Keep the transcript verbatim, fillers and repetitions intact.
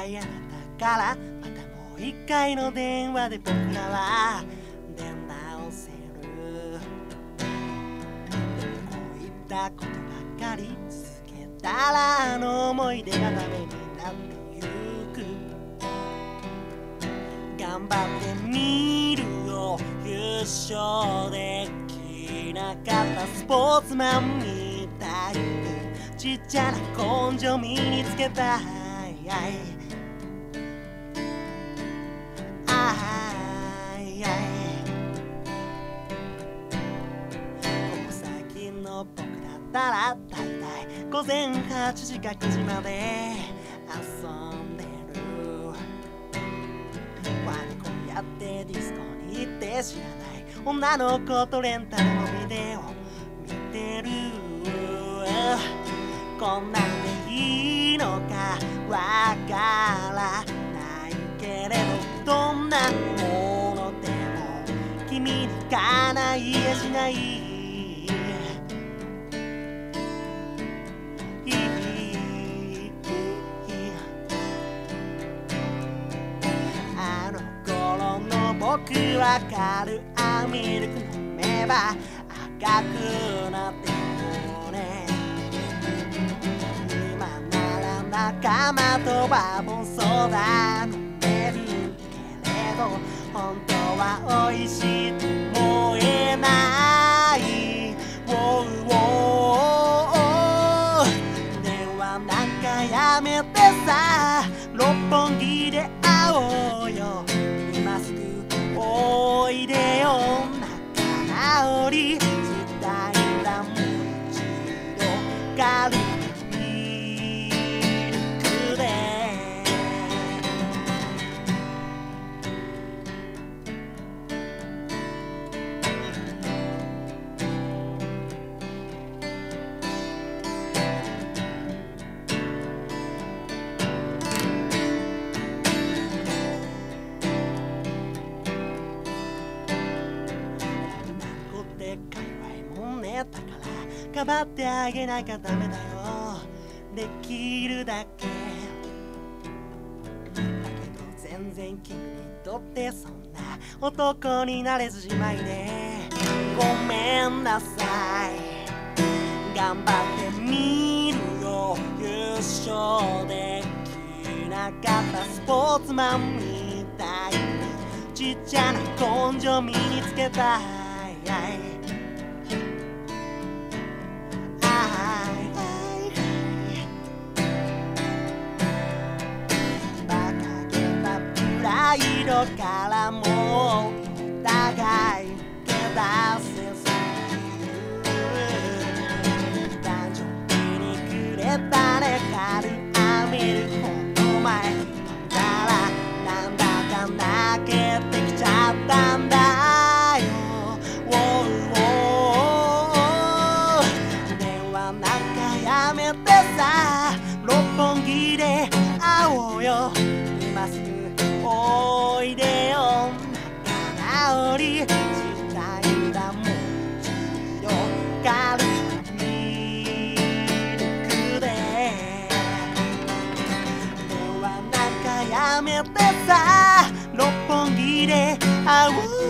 回あなたからまたもう一回の電話で僕らは出直せる。でもこういったことばかり続けたらあの思い出がダメになってゆく。頑張ってみるよ、優勝できなかったスポーツマンみたいにちっちゃな根性身につけたい。あいあいこの先の僕だったらだいたい午前はちじかくじまで遊んでる。ワニコンやってディスコに行って知らない女の子とレンタルのビデオ見てる。こんなんでいいのかわからないけれど、どんなものでも君にかないやしない。あの頃の僕はカルアミルク飲めば赤くなってもね。今なら仲間とバーボンソーダ飲めるけれど、本当は美味しいと思えない。ウォーウォー電話なんかやめてさ、六本木で会おうよ。今すぐおいでよ、仲直りしたいんだ。もう一度カルミルクでだからかばってあげなきゃダメだよ。できるだけだけど全然君にとってそんな男になれずじまいでごめんなさい。頑張ってみるよ、優勝できなかったスポーツマンみたいにちっちゃな根性身につけたい。色からもうお互い手出せず誕生日にくれたねカルアミルクこの前飲んだらなんだか泣けてきちゃったんだよ。ウォーウォー電話なんかやめてさ、六本木で会おうよ。今すぐおいでよ、仲直りしたいんだ。もう一度カルミルクで電話なんかやめてさ、六本木で会う